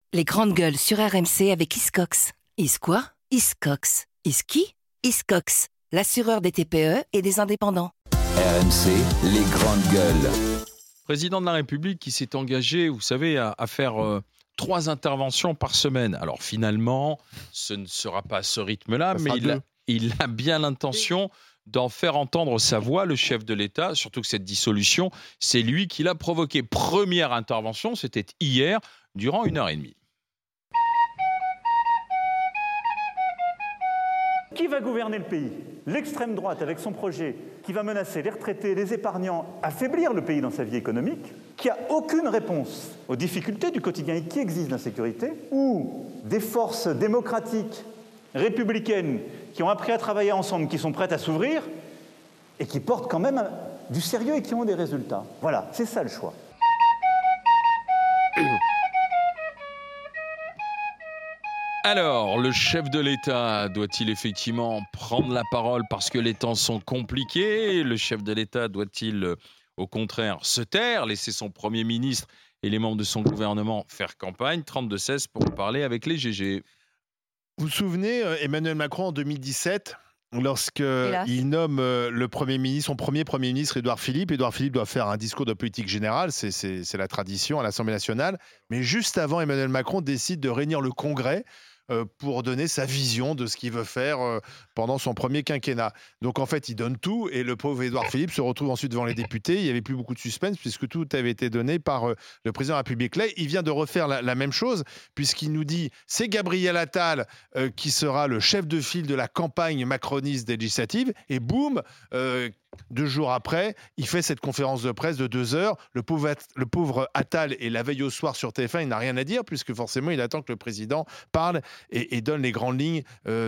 Les grandes gueules sur RMC avec Hiscox. Is quoi? Hiscox. Is qui? Hiscox, l'assureur des TPE et des indépendants. RMC, les grandes gueules. Président de la République qui s'est engagé, vous savez, à faire 3 interventions par semaine. Alors finalement, ce ne sera pas à ce rythme-là, mais il a bien l'intention d'en faire entendre sa voix, le chef de l'État, surtout que cette dissolution, c'est lui qui l'a provoquée. Première intervention, c'était hier, durant 1h30. Qui va gouverner le pays? L'extrême droite avec son projet qui va menacer les retraités, les épargnants, affaiblir le pays dans sa vie économique, qui n'a aucune réponse aux difficultés du quotidien et qui existe d'insécurité, ou des forces démocratiques, républicaines, qui ont appris à travailler ensemble, qui sont prêtes à s'ouvrir et qui portent quand même du sérieux et qui ont des résultats. Voilà, c'est ça le choix. Alors, le chef de l'État doit-il effectivement prendre la parole parce que les temps sont compliqués? Le chef de l'État doit-il, au contraire, se taire, laisser son Premier ministre et les membres de son gouvernement faire campagne? 32-16 pour en parler avec les GG. Vous vous souvenez, Emmanuel Macron, en 2017, lorsqu'il nomme son premier Premier ministre, Édouard Philippe. Édouard Philippe doit faire un discours de politique générale, c'est la tradition à l'Assemblée nationale. Mais juste avant, Emmanuel Macron décide de réunir le Congrès pour donner sa vision de ce qu'il veut faire pendant son premier quinquennat. Donc en fait, il donne tout et le pauvre Édouard Philippe se retrouve ensuite devant les députés. Il n'y avait plus beaucoup de suspense puisque tout avait été donné par le président de la République. Là, il vient de refaire la même chose puisqu'il nous dit c'est Gabriel Attal qui sera le chef de file de la campagne macroniste législative et boum 2 jours après, il fait cette conférence de presse de 2 heures. Le pauvre Attal est la veille au soir sur TF1, il n'a rien à dire puisque forcément il attend que le président parle et donne les grandes lignes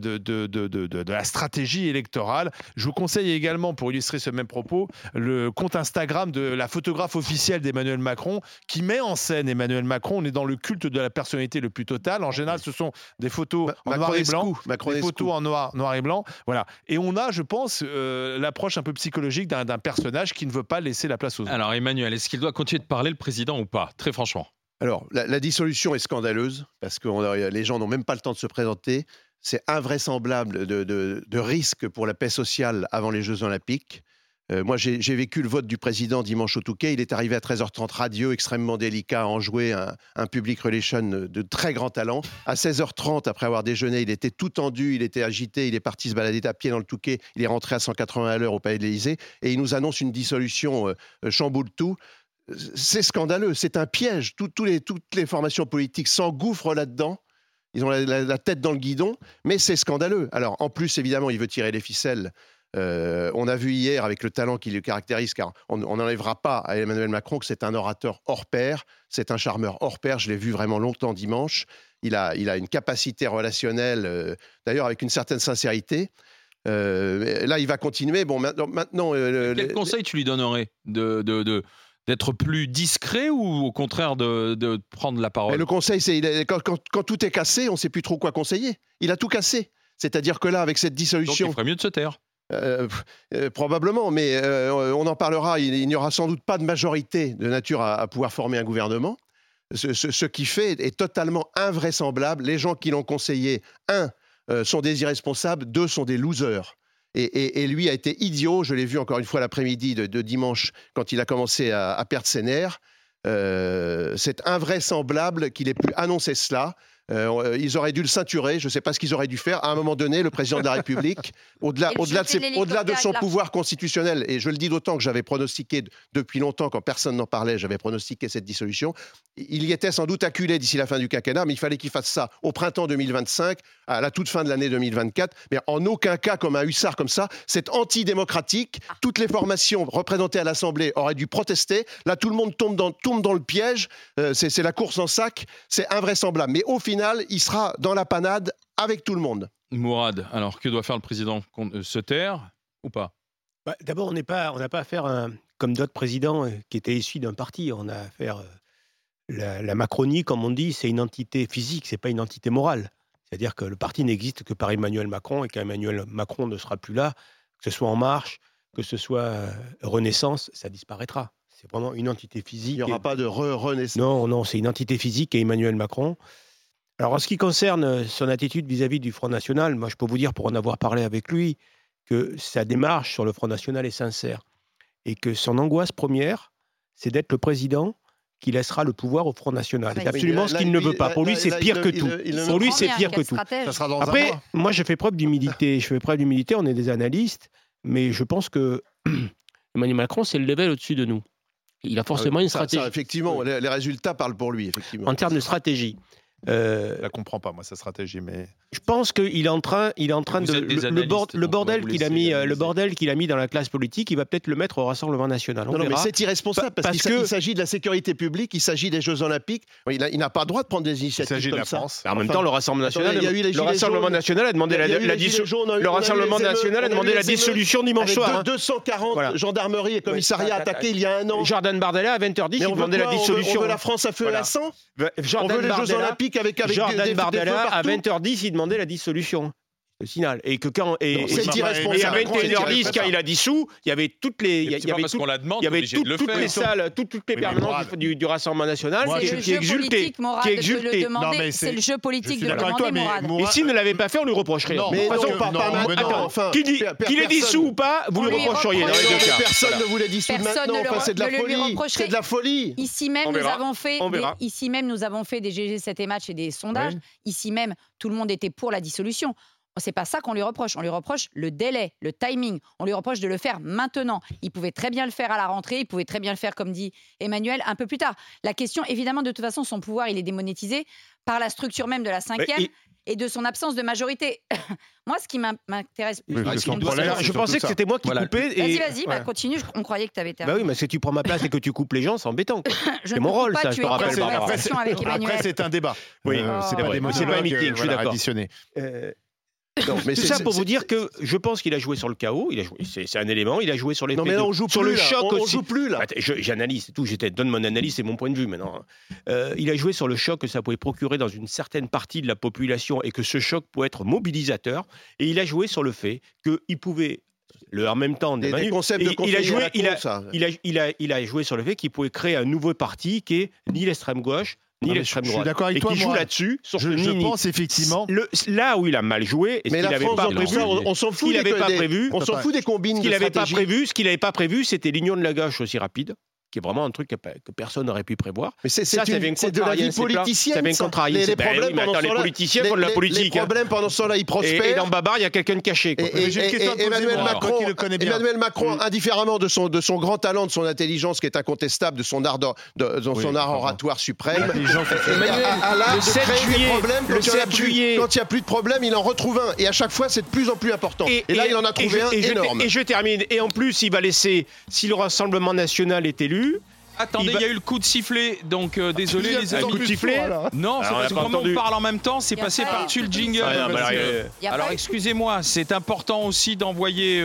de la stratégie électorale. Je vous conseille également, pour illustrer ce même propos, le compte Instagram de la photographe officielle d'Emmanuel Macron qui met en scène Emmanuel Macron. On est dans le culte de la personnalité le plus total. En général, ce sont des photos en noir et blanc, des photos en noir et blanc. Voilà. Et on a, je pense, l'approche un peu psychologique d'un personnage qui ne veut pas laisser la place aux autres. Alors Emmanuel, est-ce qu'il doit continuer de parler le président ou pas? Très franchement. Alors, la dissolution est scandaleuse parce que les gens n'ont même pas le temps de se présenter. C'est invraisemblable de risque pour la paix sociale avant les Jeux Olympiques. Moi, j'ai vécu le vote du président dimanche au Touquet. Il est arrivé à 13h30 radieux, extrêmement délicat, à enjouer un public relation de très grand talent. À 16h30, après avoir déjeuné, il était tout tendu, il était agité, il est parti se balader à pied dans le Touquet. Il est rentré à 180 à l'heure au Palais de l'Élysée et il nous annonce une dissolution chamboule tout. C'est scandaleux, c'est un piège. Toutes les formations politiques s'engouffrent là-dedans. Ils ont la tête dans le guidon, mais c'est scandaleux. Alors, en plus, évidemment, il veut tirer les ficelles. On a vu hier, avec le talent qui le caractérise, car on n'enlèvera pas à Emmanuel Macron que c'est un orateur hors pair, c'est un charmeur hors pair. Je l'ai vu vraiment longtemps dimanche. Il a une capacité relationnelle, d'ailleurs avec une certaine sincérité. Là, il va continuer. Bon, maintenant. Quel conseil tu lui donnerais d'être plus discret ou au contraire de prendre la parole? Mais le conseil, c'est quand tout est cassé, on ne sait plus trop quoi conseiller. Il a tout cassé. C'est-à-dire que là, avec cette dissolution... Donc il ferait mieux de se taire. Probablement, mais on en parlera. Il n'y aura sans doute pas de majorité de nature à pouvoir former un gouvernement. Ce qui fait est totalement invraisemblable. Les gens qui l'ont conseillé, 1, sont des irresponsables, 2, sont des losers. Et lui a été idiot, je l'ai vu encore une fois l'après-midi de dimanche quand il a commencé à perdre ses nerfs. C'est invraisemblable qu'il ait pu annoncer cela. Ils auraient dû le ceinturer, je ne sais pas ce qu'ils auraient dû faire. À un moment donné, le président de la République, au-delà de son pouvoir constitutionnel, et je le dis d'autant que j'avais pronostiqué depuis longtemps, quand personne n'en parlait, j'avais pronostiqué cette dissolution, il y était sans doute acculé d'ici la fin du quinquennat, mais il fallait qu'il fasse ça au printemps 2025, à la toute fin de l'année 2024, mais en aucun cas comme un hussard comme ça. C'est antidémocratique. Toutes les formations représentées à l'Assemblée auraient dû protester. Là, tout le monde tombe dans le piège. C'est la course en sac. C'est invraisemblable. Mais au final, il sera dans la panade avec tout le monde. Mourad, alors que doit faire le président? Se taire ou pas? D'abord, on n'a pas affaire comme d'autres présidents qui étaient issus d'un parti. On a affaire la Macronie, comme on dit, c'est une entité physique, c'est pas une entité morale. C'est-à-dire que le parti n'existe que par Emmanuel Macron et qu'Emmanuel Macron ne sera plus là, que ce soit En Marche, que ce soit Renaissance, ça disparaîtra. C'est vraiment une entité physique. Il n'y aura pas de renaissance. Non, c'est une entité physique et Emmanuel Macron. Alors, en ce qui concerne son attitude vis-à-vis du Front National, moi, je peux vous dire, pour en avoir parlé avec lui, que sa démarche sur le Front National est sincère et que son angoisse première, c'est d'être le président qui laissera le pouvoir au Front National. C'est absolument ce qu'il ne veut pas. Pour lui, c'est pire que tout. Pour lui, c'est pire que tout. Ça sera dans Après, un mois. moi, je fais preuve d'humilité. On est des analystes, mais je pense que Emmanuel Macron, c'est le level au-dessus de nous. Il a forcément une stratégie. Effectivement, les résultats parlent pour lui, effectivement. En termes de stratégie. Je la comprends pas, moi, sa stratégie, mais Je pense qu'il est en train de le bordel qu'il a mis dans la classe politique, il va peut-être le mettre au Rassemblement national. On Non, mais verra. c'est irresponsable parce qu'il s'agit de la sécurité publique, il s'agit des Jeux Olympiques. Il n'a pas le droit de prendre des il initiatives s'agit de comme la ça. France. En même temps, le Rassemblement national, il y a eu les le Rassemblement Gilets national a demandé la dissolution dimanche soir. 240 gendarmeries et commissariats attaqués il y a un an. Jordan Bardella à 20h10, il demandait la On dissolution. veut la France à feu et à sang. On veut les Jeux Olympiques avec Jordan Bardella à partout. 20h10, il demandait la dissolution. Le signal. Et que quand et c'est irresponsable. et à 21h10, quand il a dissous, il y avait toutes les il y avait parce qu'on la demande, il y avait obligé de le toutes faire. les salles, toutes les permanences du Rassemblement national qui exultaient, qui exultaient. C'est le jeu politique de le demander, Mourad. Et s'il ne l'avait pas fait, on lui reprocherait. Mais non, pas maintenant. Enfin, qu'il est dissous ou pas, vous lui reprocheriez. Dans les deux cas. Personne ne voulait dissoudre maintenant. Enfin, c'est de la folie. C'est de la folie. Ici même, nous avons fait des GG 7 et match et des sondages. Ici même, tout le monde était pour la dissolution. C'est pas ça qu'on lui reproche. On lui reproche le délai, le timing. On lui reproche de le faire maintenant. Il pouvait très bien le faire à la rentrée. Il pouvait très bien le faire, comme dit Emmanuel, un peu plus tard. La question, évidemment, de toute façon, son pouvoir, il est démonétisé par la structure même de la 5e et de son absence de majorité. Moi, ce qui m'intéresse plus... Je pensais que c'était moi qui coupais. Vas-y, continue. On croyait que tu avais terminé. Bah oui, mais si tu prends ma place et que tu coupes les gens, c'est embêtant. C'est mon rôle, ça, je te rappelle. Après, c'est un débat. Oui, c'est pas un meeting, je suis d'accord. Mais tout ça pour vous dire que je pense qu'il a joué sur le chaos, c'est un élément, il a joué sur les faits sur le choc aussi. On joue plus là. J'analyse, c'est tout, je donne mon analyse et mon point de vue maintenant. Il a joué sur le choc que ça pouvait procurer dans une certaine partie de la population et que ce choc pouvait être mobilisateur. Et il a joué sur le fait qu'il pouvait en même temps, des concepts de il a joué sur le fait qu'il pouvait créer un nouveau parti qui est ni l'extrême gauche ni l'extrême droite. Je suis d'accord avec toi, qui joue là-dessus. Je pense effectivement. Là où il a mal joué, et ce qu'il n'avait pas prévu, on s'en fout des combines. Ce qu'il n'avait pas prévu, c'était l'union de la gauche aussi rapide, qui est vraiment un truc que personne n'aurait pu prévoir. Mais c'est de la vie politicienne. Ça vient contrarier. Les politiciens font de la politique. Les problèmes pendant ce temps-là, ils prospèrent. Et dans Babar, il y a quelqu'un de caché. Emmanuel Macron, indifféremment de son grand talent, de son intelligence qui est incontestable, de son art oratoire suprême, a l'art de créer des problèmes. Quand il n'y a plus de problème, il en retrouve un. Et à chaque fois, c'est de plus en plus important. Et là, il en a trouvé un énorme. Et je termine. Et en plus, il va laisser, si le Rassemblement national est élu, attendez, il y a eu le coup de sifflet, donc désolé les amis. Coup de sifflet. Non, c'est parce que comme on parle en même temps, c'est passé par-dessus le jingle. Alors excusez-moi, c'est important aussi d'envoyer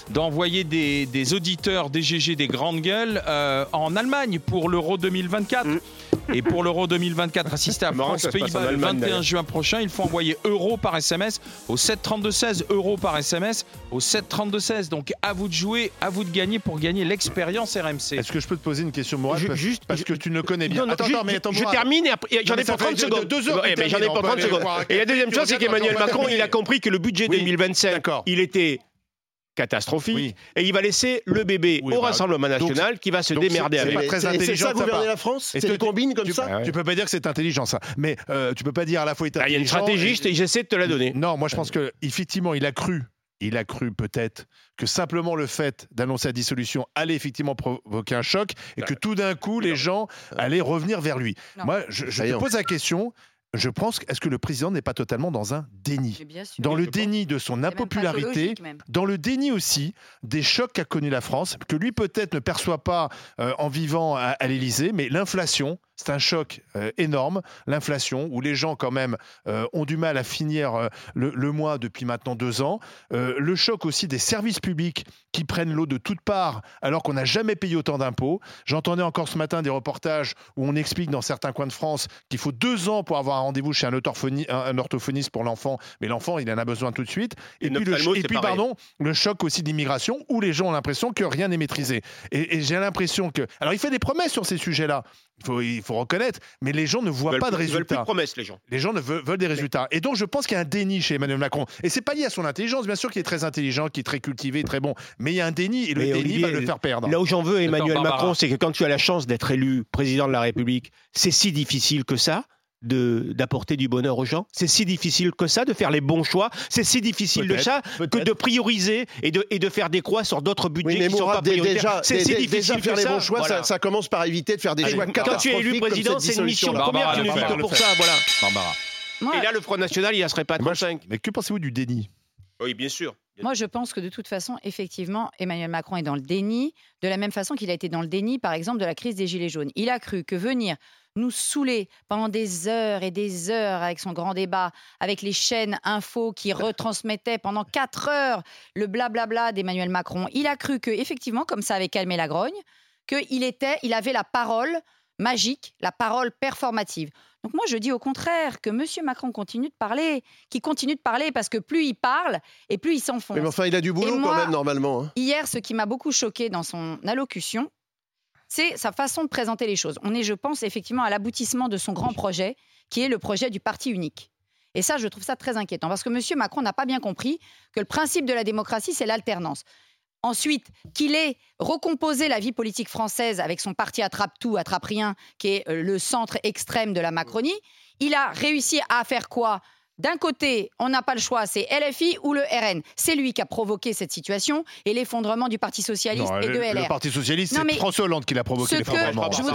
des auditeurs DGG des grandes gueules en Allemagne pour l'Euro 2024. Et pour l'Euro 2024, assisté à France-Pays-Bas le 21 juin prochain, il faut envoyer euro par SMS au 732-16, euro par SMS au 732-16. Donc à vous de jouer, à vous de gagner pour gagner l'expérience RMC. Est-ce que je peux te poser une question, Mourad, parce que tu ne connais bien. Attends, je termine et j'en ai pour 30 secondes. 2 heures. Mais j'en ai pour 30 secondes. Et la deuxième chose, c'est qu'Emmanuel Macron, il a compris que le budget 2025, il était catastrophique et il va laisser le bébé au Rassemblement national qui va se démerder avec. C'est pas très intelligent. C'est ça gouverner la France. C'est une combine comme ça. Tu peux pas dire que c'est intelligent ça, mais tu peux pas dire à la fois il y a une stratégie et j'essaie de te la donner. Non, moi je pense que effectivement il a cru peut-être que simplement le fait d'annoncer la dissolution allait effectivement provoquer un choc et que tout d'un coup les gens allaient revenir vers lui. Moi je te pose la question. Je pense, est-ce que le président n'est pas totalement dans un déni ? Dans le déni de son impopularité, dans le déni aussi des chocs qu'a connu la France, que lui peut-être ne perçoit pas en vivant à l'Élysée, mais l'inflation, c'est un choc énorme. L'inflation, où les gens quand même ont du mal à finir le mois depuis maintenant 2 ans. Le choc aussi des services publics qui prennent l'eau de toutes parts alors qu'on n'a jamais payé autant d'impôts. J'entendais encore ce matin des reportages où on explique dans certains coins de France qu'il faut 2 ans pour avoir un rendez-vous chez un orthophoniste pour l'enfant, mais l'enfant il en a besoin tout de suite. Et puis le choc aussi d'immigration où les gens ont l'impression que rien n'est maîtrisé. Et j'ai l'impression que... Alors il fait des promesses sur ces sujets-là. Il faut reconnaître, mais les gens ne voient pas de résultats. Ils veulent plus de promesses, les gens. Les gens veulent des résultats. Et donc, je pense qu'il y a un déni chez Emmanuel Macron. Et c'est pas lié à son intelligence, bien sûr qu'il est très intelligent, qu'il est très cultivé, très bon, mais il y a un déni, et le déni Olivier, va le faire perdre. Là où j'en veux Emmanuel Macron, c'est que quand tu as la chance d'être élu président de la République, c'est si difficile que ça d'apporter du bonheur aux gens. C'est si difficile que ça de faire les bons choix. C'est si difficile que de prioriser et de faire des croix sur d'autres budgets qui ne sont pas prioritaires. C'est si difficile de faire les bons choix. Voilà. Ça commence par éviter de faire des choix catastrophiques. Quand tu es élu président, c'est une mission première qui nous invite pour ça. Voilà. Barbara. Et là, le Front National, il ne serait pas à 35. Mais que pensez-vous du déni ? Oui, bien sûr. Moi, je pense que de toute façon, effectivement, Emmanuel Macron est dans le déni, de la même façon qu'il a été dans le déni, par exemple, de la crise des Gilets jaunes. Il a cru que venir nous saouler pendant des heures et des heures avec son grand débat, avec les chaînes info qui retransmettaient pendant 4 heures le blablabla d'Emmanuel Macron, il a cru que, effectivement, comme ça avait calmé la grogne, il avait la parole magique, la parole performative. Donc moi, je dis au contraire que M. Macron continue de parler, parce que plus il parle et plus il s'enfonce. Mais enfin, il a du boulot quand même, normalement. Hein. Hier, ce qui m'a beaucoup choqué dans son allocution, c'est sa façon de présenter les choses. On est, je pense, effectivement à l'aboutissement de son grand projet, qui est le projet du parti unique. Et ça, je trouve ça très inquiétant, parce que M. Macron n'a pas bien compris que le principe de la démocratie, c'est l'alternance. Ensuite, qu'il ait recomposé la vie politique française avec son parti attrape-tout, attrape-rien, qui est le centre extrême de la Macronie, il a réussi à faire quoi ? D'un côté, on n'a pas le choix, c'est LFI ou le RN. C'est lui qui a provoqué cette situation et l'effondrement du Parti Socialiste et de LR. Le Parti Socialiste, c'est François Hollande qui l'a provoqué l'effondrement. Je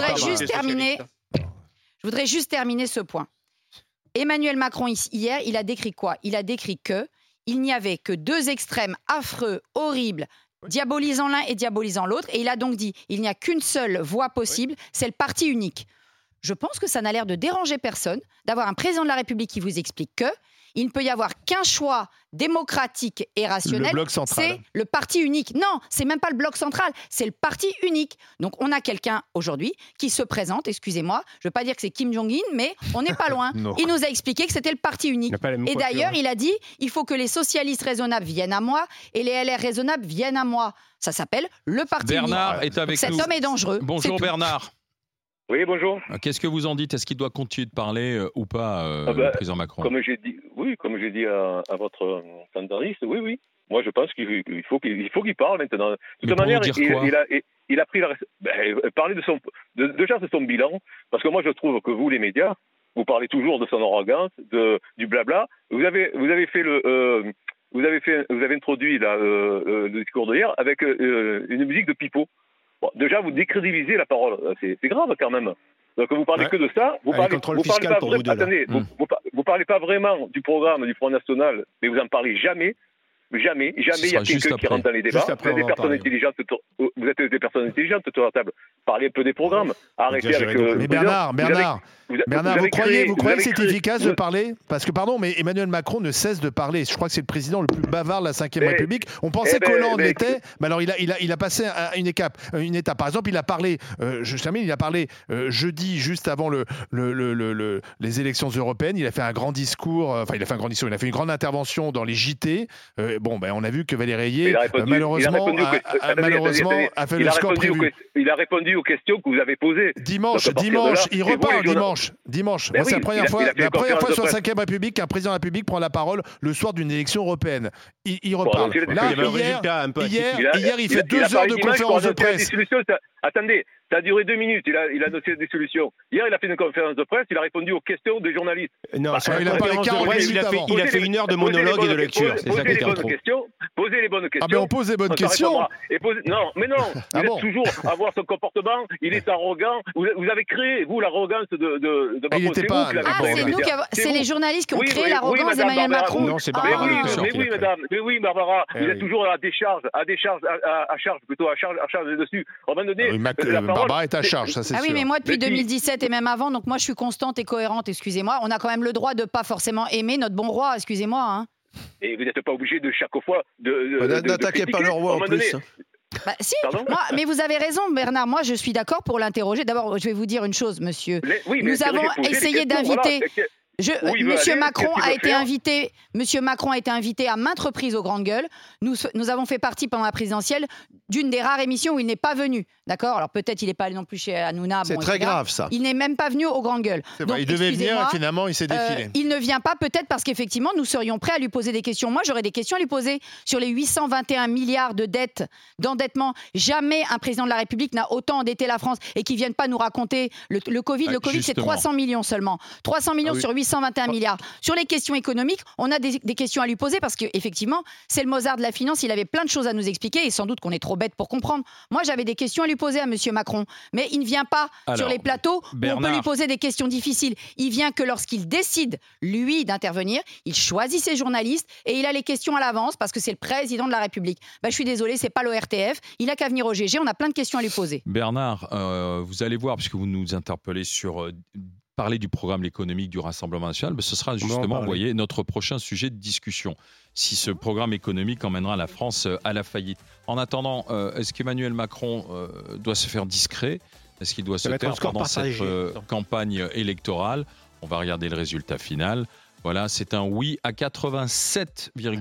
voudrais juste terminer ce point. Emmanuel Macron, hier, il a décrit quoi ? Il a décrit qu'il n'y avait que 2 extrêmes affreux, horribles, diabolisant l'un et diabolisant l'autre. Et il a donc dit, il n'y a qu'une seule voie possible, c'est le parti unique. Je pense que ça n'a l'air de déranger personne d'avoir un président de la République qui vous explique qu'il ne peut y avoir qu'un choix démocratique et rationnel, c'est le parti unique. Non, c'est même pas le bloc central, c'est le parti unique. Donc on a quelqu'un aujourd'hui qui se présente, excusez-moi, je ne veux pas dire que c'est Kim Jong-un, mais on n'est pas loin. Il nous a expliqué que c'était le parti unique. Et d'ailleurs, il a dit, il faut que les socialistes raisonnables viennent à moi et les LR raisonnables viennent à moi. Ça s'appelle le parti unique. Bernard est avec nous. Cet homme est dangereux. Bonjour Bernard. Oui, bonjour. Qu'est-ce que vous en dites ? Est-ce qu'il doit continuer de parler ou pas, le président Macron ? Comme j'ai dit à votre standardiste, oui. Moi, je pense qu'il faut qu'il parle maintenant. De toute manière, il a pris parler de son bilan, parce que moi, je trouve que vous, les médias, vous parlez toujours de son arrogance, du blabla. Vous avez introduit le discours d'hier avec une musique de pipeau. Bon, déjà, vous décrédibilisez la parole. C'est grave quand même. Donc, vous parlez que de ça. Vous parlez pas vraiment du programme du Front National, mais vous en parlez jamais. Jamais il y a quelqu'un qui rentre dans les débats. Vous êtes des personnes intelligentes autour de la table. Parlez un peu des programmes. Arrêtez avec... Mais Bernard, vous croyez que c'est efficace de parler ? Parce que, pardon, mais Emmanuel Macron ne cesse de parler. Je crois que c'est le président le plus bavard de la Ve République. On pensait qu'Hollande l'était, mais alors il a passé une étape. Par exemple, il a parlé, jeudi, juste avant les élections européennes. Il a fait un grand discours, il a fait une grande intervention dans les JT. On a vu que Valérie Ayé, malheureusement, a fait le score prévu. Il a répondu aux questions que vous avez posées. Dimanche, il reparle dimanche. C'est la première fois sur la Ve République qu'un président de la République prend la parole le soir d'une élection européenne. Il reparle. Hier, il fait 2 heures de conférence de presse. Attendez, ça a duré 2 minutes, il a annoncé des solutions. Hier, il a fait une conférence de presse, il a répondu aux questions des journalistes. Non, il a parlé 40 minutes avant. Il a fait 1 heure de monologue et de lecture. Posez les bonnes questions. Ah ben on pose les bonnes questions. Non, mais non. Vous êtes toujours à voir son comportement, il est arrogant. Vous avez créé, vous, l'arrogance de Macron. Il n'était pas... c'est les journalistes qui ont créé l'arrogance d'Emmanuel Macron. Non, c'est Barbara. Mais oui, Barbara, vous êtes toujours à charge dessus. À un moment donné, Barbara est à charge, ça c'est sûr. Ah oui, mais moi depuis 2017 et même avant, donc moi je suis constante et cohérente, excusez-moi. On a quand même le droit de pas forcément aimer notre bon roi, excusez-moi. Hein. Et vous n'êtes pas obligé de chaque fois n'attaquez pas le roi en plus. Si, mais vous avez raison Bernard, moi je suis d'accord pour l'interroger. D'abord, je vais vous dire une chose, monsieur. Nous avons essayé d'inviter... Monsieur Macron a été invité à maintes reprises aux Grandes Gueules. Nous avons fait partie pendant la présidentielle d'une des rares émissions où il n'est pas venu. D'accord ? Alors peut-être il n'est pas allé non plus chez Hanouna. C'est très grave ça. Il n'est même pas venu aux grandes gueules. Donc, il devait venir et finalement il s'est défilé. Il ne vient pas peut-être parce qu'effectivement nous serions prêts à lui poser des questions. Moi j'aurais des questions à lui poser sur les 821 milliards de dettes, d'endettement. Jamais un président de la République n'a autant endetté la France et qui ne vienne pas nous raconter le Covid. Le Covid, c'est 300 millions seulement. 300 millions sur 821 milliards. Sur les questions économiques, on a des questions à lui poser parce qu'effectivement, c'est le Mozart de la finance. Il avait plein de choses à nous expliquer et sans doute qu'on est trop bête pour comprendre. Moi, j'avais des questions à lui poser à M. Macron. Mais il ne vient pas sur les plateaux où on peut lui poser des questions difficiles. Il vient que lorsqu'il décide, lui, d'intervenir, il choisit ses journalistes et il a les questions à l'avance parce que c'est le président de la République. Je suis désolée, c'est pas l'ORTF. Il a qu'à venir au GG. On a plein de questions à lui poser. Bernard, vous allez voir, puisque vous nous interpellez sur parler du programme économique du Rassemblement national, ce sera justement, vous voyez, notre prochain sujet de discussion. Si ce programme économique emmènera la France à la faillite. En attendant, est-ce qu'Emmanuel Macron doit se faire discret ? Est-ce qu'il doit se taire pendant cette campagne électorale ? On va regarder le résultat final. Voilà, c'est un oui à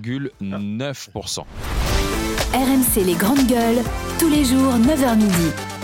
87,9%. RMC les grandes gueules, tous les jours 9h midi.